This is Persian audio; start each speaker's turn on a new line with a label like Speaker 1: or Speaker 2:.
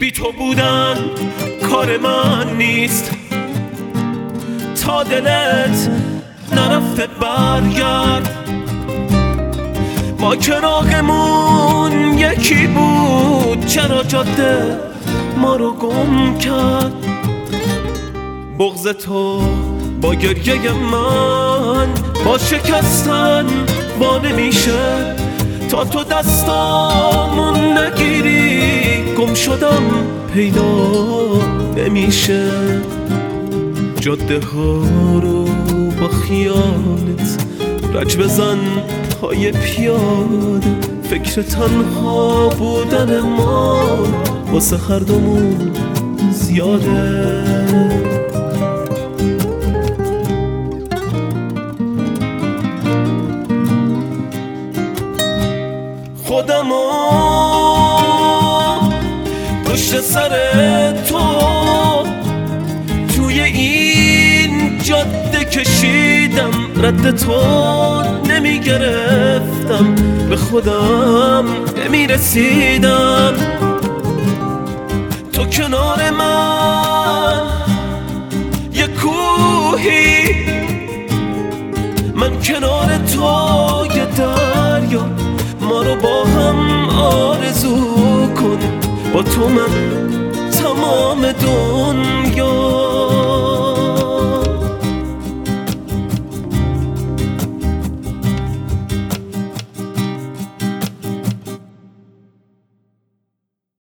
Speaker 1: بی تو بودن کار من نیست، تا دلت نرفته برگرد. ما چراغمون یکی بود، چرا جاده ما رو گم کرد؟ بغض تو با گریه من با شکستن با نمیشه، تا تو دستامون نگیری گم شدم پیدا نمیشه. جاده ها رو با خیالت رج بزن پای پیاده، فکر تنها بودن ما واسه هر دومون زیاده. خودمو پشت سر تو توی این جاده کشیدم، رد تو نمی گرفتم، به خودم نمی رسیدم. تو کنار من یه کوهی، من کنار تو یه دریا، ما رو با هم آرزو کن، با تو من تمام دنیا.